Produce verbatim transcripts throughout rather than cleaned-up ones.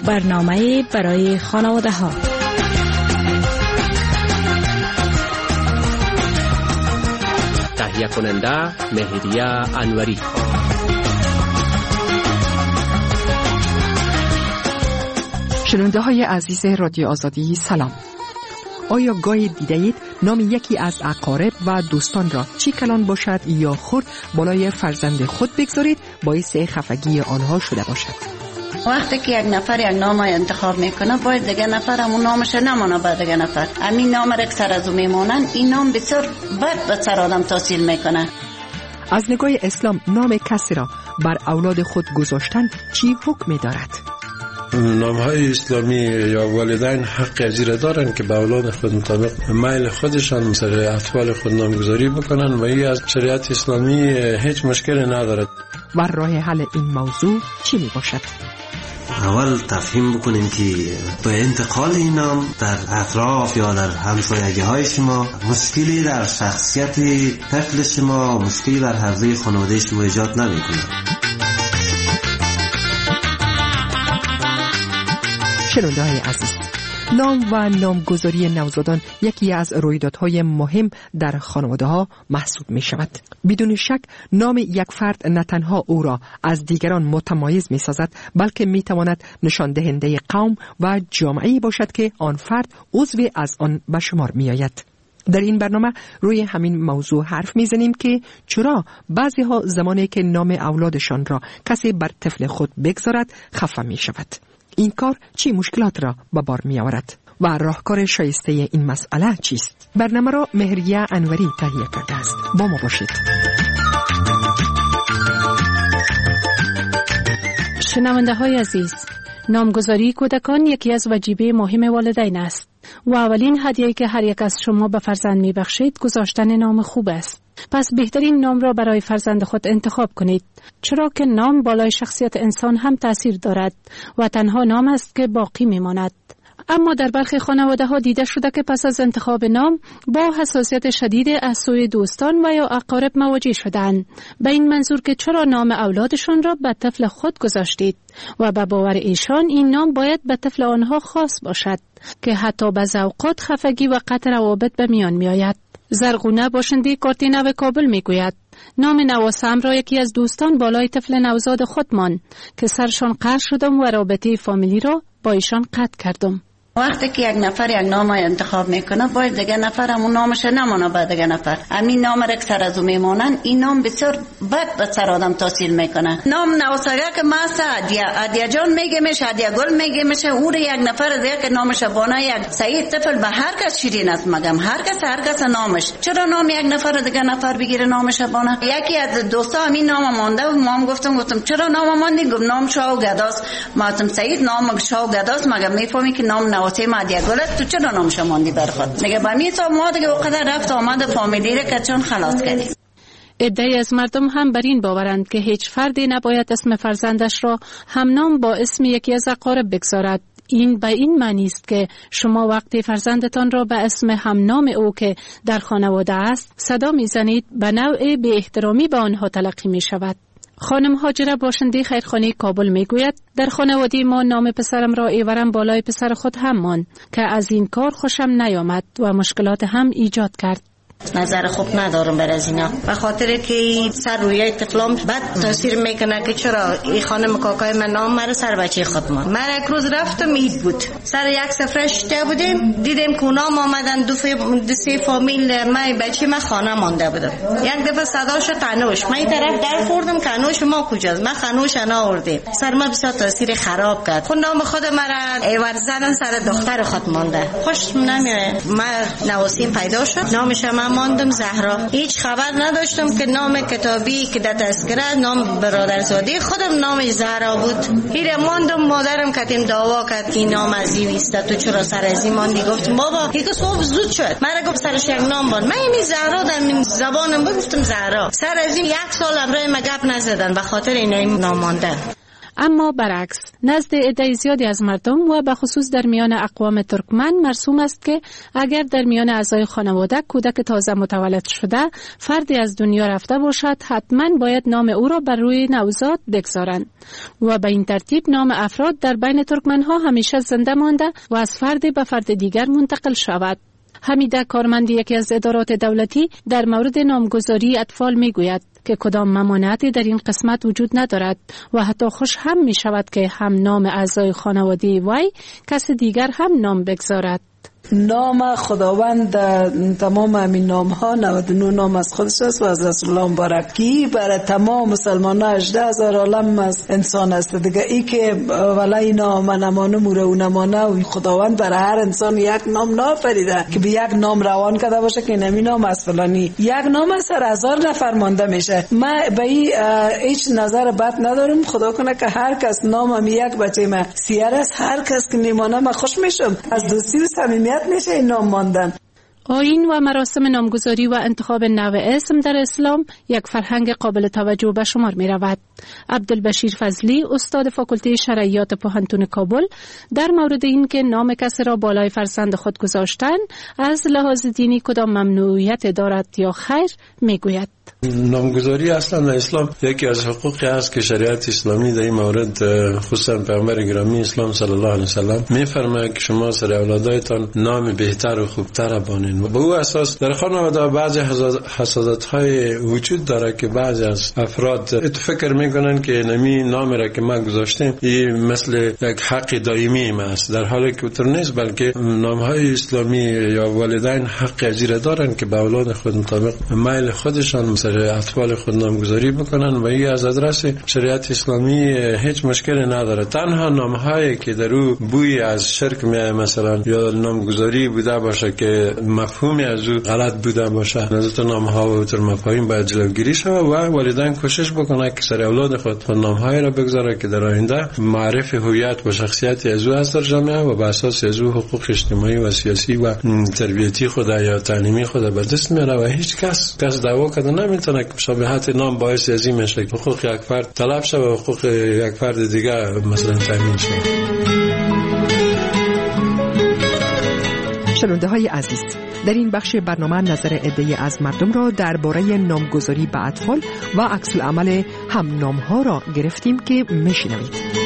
برنامه برای خانواده ها. تهیه کننده مهریه انوری. شنونده های عزیز رادیو آزادی سلام. آیا گاهی دیدید نام یکی از اقارب و دوستان را چی کلان باشد یا خرد بالای فرزند خود بگذارید باعث خفگی آنها شده باشد؟ وقتی که یک نفر یک نام انتخاب میکنه باید دیگه نفر همون نامش نمانه به دیگه نفر. همین نام را که سر از او میمونن این نام بسیار بد به سر آدم تاثیر میکنه. از نگاه اسلام نام کسی را بر اولاد خود گذاشتن چی حکمی دارد؟ نام‌های اسلامی یا والدین حق ازیره دارن که به اولاد خود مطابق میل خودشان سر اطفال خود نامگذاری بکنن و این از شریعت اسلامی هیچ مشکلی ندارد. و راه حل این موضوع چی می باشد؟ اول تفهیم بکنیم که با انتقال این نام در اطراف یا در همسایگی های شما مشکلی در شخصیت طفل شما، مشکلی در حوزه خانواده شما ایجاد نمی کنه. شنونده های عزیز، نام و نامگذاری نوزادان یکی از رویدادهای مهم در خانواده ها محسوب می شود. بدون شک نام یک فرد نه تنها او را از دیگران متمایز می سازد بلکه می تواند نشان دهنده قوم و جامعه‌ای باشد که آن فرد عضو از آن به شمار می آید. در این برنامه روی همین موضوع حرف میزنیم که چرا بعضی ها زمانی که نام اولادشان را کسی بر طفل خود بگذارد خفه می شود. این کار چی مشکلات را به بار می آورد و راهکار شایسته این مسئله چیست؟ برنامه را مهریه انوری تهیه کرده است. با ما باشید. شنونده های عزیز، نامگذاری کودکان یکی از واجبه مهم والدین است و اولین هدیه‌ای که هر یک از شما به فرزند می بخشید گذاشتن نام خوب است. پس بهترین نام را برای فرزند خود انتخاب کنید، چرا که نام بالای شخصیت انسان هم تأثیر دارد و تنها نام است که باقی میماند. اما در برخی خانواده ها دیده شده که پس از انتخاب نام با حساسیت شدید از سوی دوستان و یا اقارب مواجه شدند، به این منظور که چرا نام اولادشان را به طفل خود گذاشتید و به باور ایشان این نام باید به طفل آنها خاص باشد که حتی بعض اوقات خفگی و قطع روابط به میان می آید. زرغونه باشنده کارتی نو کابل می گوید نام نواسم را یکی از دوستان بالای طفل نوزاد خود ماند که سرشان قطع شدم و رابطه فامیلی را با ایشان قطع کردم. وقتی که یک نفر یک نام انتخاب میکنه باید دیگه نفر همون نامش نمانه به دیگه نفر. همین نام را که سر از او میمونن این نام بسیار بد به سر آدم تاثیر میکنه. نام نواساگه که ماسا ادیا ادیا جان میگه میشه، ادیا گل میگه میشه، او را یک نفر دیگه که نامش بانه یک سعید طفل به هر کس شیرین است مگم هر کس هر کس نامش. چرا نام یک نفر دیگه نفر بگیره نامش بانه؟ یکی از دوستا همین نام مونده و مام گفتم گفتم چرا نام ماندی؟ گفت نام شاو گداست. ما گفتم سعید نام شاو گداست مگم میفهمی که نام نواسه ما دیگه گلت تو چرا نام شماندی بر خود؟ دیگه با می تو ما دیگه وقت رفت آمد فامیلی را که چون خلاص کردیم. عده‌ای از مردم هم بر این باورند که هیچ فردی نباید اسم فرزندش را همنام با اسم یکی از اقارب بگذارد. این به این معنی است که شما وقتی فرزندتان را به اسم همنام او که در خانواده است صدا میزنید به نوع بی احترامی به آنها تلقی می شود. خانم هاجره باشنده خیرخانه کابل میگوید در خانواده ما نام پسرم را ایورم بالای پسر خود هم ماند که از این کار خوشم نیامد و مشکلات هم ایجاد کرد. نظر خوب ندارم بر از اینا، به خاطر که سر روی طفلام بد تاثیر میکنه که چرا این خانم کاکای من نام مرا سر بچه خود مان. من یک روز رفتم عید بود، سر یک سفره شده بودیم، دیدیم که نام آمدن دو, فی... دو سه فامیل من بچه من خانه مانده بودم. یک دفعه صداش قنوش، من این طرف در خوردم قنوش ما کجاست؟ من قنوش انا آوردم. سر ما بسیار تاثیر خراب کرد. خود نام خود مرا ایور زدن سر دختر خود مانده. خوش نمیاد. من نواسیم پیدا شد، نامش من ماندم زهرا. هیچ خبر نداشتم که نام کتابی که در تذکره نام برادرزاده خودم نامش زهرا بود. هیره ماندم، مادرم کتیم دعوا کرد که نام از این است تو چرا سر از این ماندی؟ گفتم بابا یک صبح زود شد، من گفت سرش یک نام بود، من این زهرا در من زبانم گفتم زهرا. سر از این یک سال امرای ما گپ نزدن به خاطر این نام ماندن. اما برعکس نزد عده زیادی از مردم و به خصوص در میان اقوام ترکمن مرسوم است که اگر در میان اعضای خانواده کودک تازه متولد شده فردی از دنیا رفته باشد، حتما باید نام او را بر روی نوزاد بگذارند و به این ترتیب نام افراد در بین ترکمنها همیشه زنده مانده و از فرد به فرد دیگر منتقل شود. حمیده کارمند یکی از ادارات دولتی در مورد نامگذاری اطفال می گوید که کدام ممانعتی در این قسمت وجود ندارد و حتی خوش هم می شود که هم نام اعضای خانواده وی کس دیگر هم نام بگذارد. نام خداوند تمام همین نام ها نود و نه نام از خودش است و از رسول الله مبارکی برای تمام مسلمان ها هجده هزار عالم از انسان است دیگه. ای که ولی اینا من امانه موره و نمانه و خداوند برای هر انسان یک نام نافریده که به یک نام روان کرده باشه که نمی نام از فلانی، یک نام از سر هزار نفر مانده میشه. من به این هیچ نظر بد ندارم. خدا کنه که هر کس نامم یک بچه من سیر است، هر کس که نیمانه من خوش میشم. از دوستی و صمیمیت میشه این نام ماندن. آیین و مراسم نامگذاری و انتخاب نوع اسم در اسلام یک فرهنگ قابل توجه به شمار می رود. عبدالبشیر فضلی استاد فاکولته شرعیات پوهنتون کابل در مورد این که نام کسی را بالای فرزند خود گذاشتن از لحاظ دینی کدام ممنوعیت دارد یا خیر می گوید. نامگذاری اصلا در اسلام یکی از حقوقی است که شریعت اسلامی در این مورد خصوصا پیامبر گرامی اسلام صلی الله علیه و سلم میفرماید که شما سر اولادایتان نام بهتر و خوبتر بانید. و به او اساس در خانواده بعضی حسادت‌های وجود داره که بعضی از افراد فکر میکنن که نمی نام را که ما گذاشتیم این مثل یک حق دائمی است، در حالی که اونطور نیست، بلکه نام‌های اسلامی یا والدین حق اجیره دارن که به اولاد خود مطابق میل خودشان سر اطفال خود نامگذاری بکنن و این از ادرس شریعت اسلامی هیچ مشکلی نداره. تنها نام‌هایی که در او بوی از شرک میاد مثلا یا نامگذاری بوده باشه که مفهومی از او غلط بوده باشه، نزد نام‌ها و تر مفاهیم باید جلوگیری شود و والدین کوشش بکنه که سر اولاد خود خود نام‌های را بگذاره که در آینده معرف هویت و شخصیت از او از در جامعه و بر اساس از او حقوق اجتماعی و سیاسی و تربیتی خود یا تعلیمی خود به دست میاره و هیچ کس کس دعوا کنه نمیتونه که مشابهت نام باعث ازی میشه که حقوق یک فرد طلب شه و حقوق یک فرد دیگه مثلا تامین شه. شنونده های عزیز، در این بخش برنامه نظر عده‌ای از مردم را درباره نامگذاری به اطفال و عکس العمل هم نام ها را گرفتیم که میشنوید.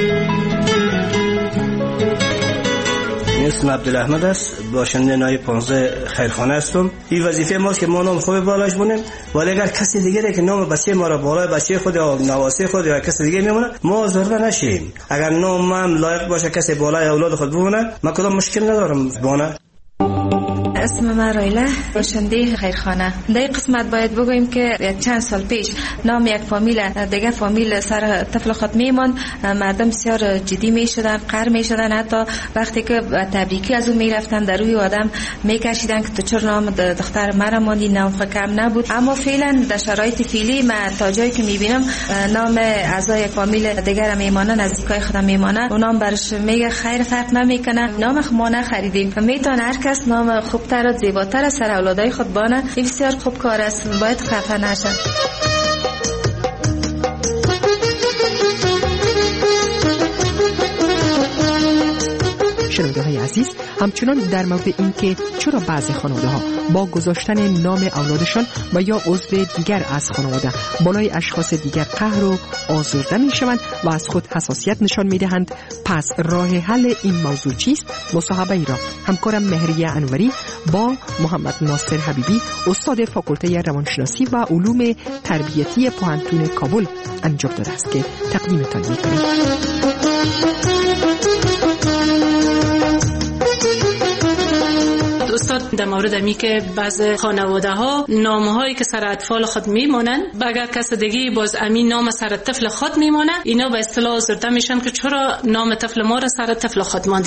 اسم عبدالاحمد است، باشنده نای پانزده خیرخانه هستم. این وظیفه ماست که ما نام خوب بالاش بونیم، ولی اگر کسی دیگری که نام بچه ما را بالای بچه خود یا نواسه خود یا کسی دیگه میمونه ما زرده نشیم. اگر نام من لایق باشه کسی بالای اولاد خود بمونه ما کدام مشکل ندارم بونه. اسم من رایله، باشنده خیرخانه. در این قسمت باید بگوییم که چند سال پیش نام یک فامیل دیگه فامیل سر طفل خود میموند، مردم بسیار جدی میشدن، قهر میشدن، حتی وقتی که تبریکی از اون میرفتن در روی آدم میکشیدن که تو چرا نام دختر مرا ماندی، نام خود کم نبود. اما فعلا در شرایط فعلی من تا جایی که میبینم نام اعضای فامیل دیگه میمانه، نزدیکای خودم میمانه، اون نام برش میگه خیر فرق نمیکنه، نام ما نخریدیم. میتونه هر کس نام خوبتر و زیباتر از سر اولادای خود بانه. این بسیار خوب کار است، باید خفه نشه. شنونده های عزیز، همچنان در مورد این که چرا بعضی خانواده ها با گذاشتن نام اولادشان و یا عضو دیگر از خانواده بالای اشخاص دیگر قهر و آزرده می شوند و از خود حساسیت نشان می دهند، پس راه حل این موضوع چیست؟ مصاحبه ای را همکارم مهریه انوری با محمد ناصر حبیبی استاد فاکولته روانشناسی و علوم تربیتی پوهنتون کابل انجام داده است که تقدیمتان می کنیم. استاد در مورد امی که بعض خانواده ها نام هایی که سر اطفال خود میمونن و اگر کس دیگه باز امین نام سر طفل خود میمونه، اینا به اصطلاح آزرده میشن که چرا نام طفل ما را سر طفل خود ماندین.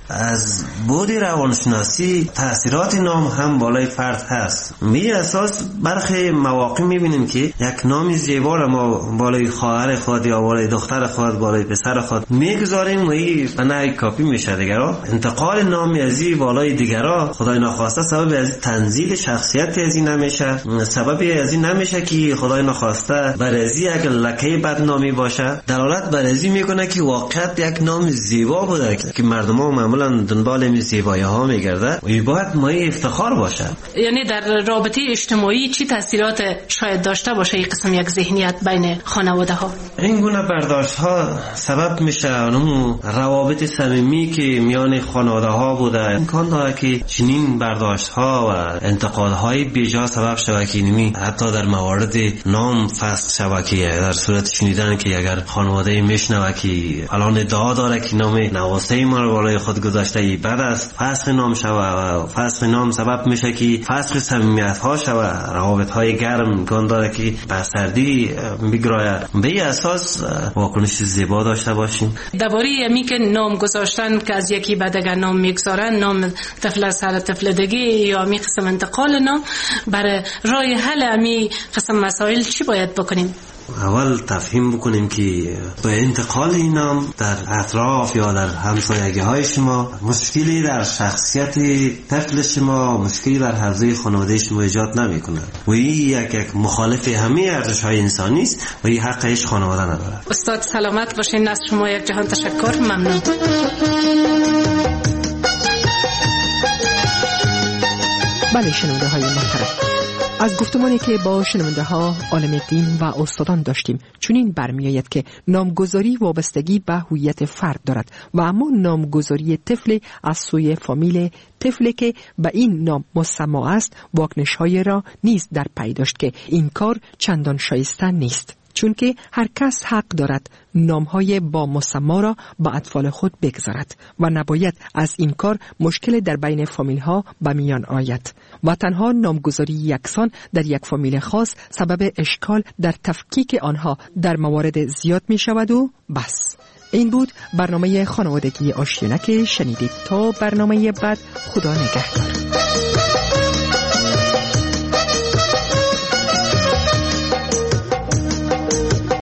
از بود روانشناسی تأثیرات نام هم بالای فرد هست. می اساس برخی مواقع میبینیم که یک نام زیبا را ما بالای خواهر خود یا بالای دختر خود بالای پسر خود میگذاریم و این بنای کاپی میشه دیگرها. انتقال نامی از این بالای دیگرها خدای ناخواسته سبب از تنزیل شخصیت از این نمیشه، سبب از این نمیشه که خدای ناخواسته بر از یک لکه بدنامی باشه. دلالت بر از این میکنه که واقعیت یک نام زیبا بوده که مردم ها معمولا دنبال این زیبایی ها میگرده و این باید مایه افتخار باشه. یعنی در رابطه اجتماعی چی تاثیرات شاید داشته باشه این قسم یک ذهنیت بین خانواده ها؟ این گونه برداشت ها سبب میشه اونم روابط صمیمی که میان خانواده ها بوده امکان داره که چنین برداشت ها و انتقاد های بیجا سبب شود که نمی حتی در موارد نام فسخ شود که در صورت شنیدن که اگر خانواده میشنوه که الان ادعا داره که نام نواسه ما رو بالای خود گذاشته ای بد است، فسخ نام شود و فسخ نام سبب میشه که فسخ صمیمیت ها شود، روابط های گرم امکان داره که به سردی بگراید. به اساس واکنش زیبا داشته باشیم. درباره می که نام گذاشتن که از یکی به دیگر نام میگذارن، نام طفل سر طفل دیگه یا می قسم انتقال نام، برای راه حل امی قسم مسائل چی باید بکنیم؟ اول تفهیم بکنیم که با انتقال این نام در اطراف یا در همسایگی های شما مشکلی در شخصیت طفل شما، مشکلی در حوزه خانواده شما ایجاد نمی کنه و این یک یک مخالف همه ارزش های انسانی است و این حقش خانواده نداره. استاد سلامت باشین. از شما یک جهان تشکر. ممنون. بله شنونده های محترم، از گفتمانی که با شنونده ها عالم دین و استادان داشتیم چنین برمیآید که نامگذاری وابستگی به هویت فرد دارد و اما نامگذاری طفل از سوی فامیل طفلی که به این نام مسما است واکنش‌های را نیز در پی داشت که این کار چندان شایسته نیست، چون که هر کس حق دارد نامهای با مسما را با اطفال خود بگذارد و نباید از این کار مشکل در بین فامیل ها به میان آید و تنها نامگذاری یکسان در یک فامیل خاص سبب اشکال در تفکیک آنها در موارد زیاد می شود و بس. این بود برنامه خانوادگی آشیانه که شنیدید. تا برنامه بعد، خدا نگهدار.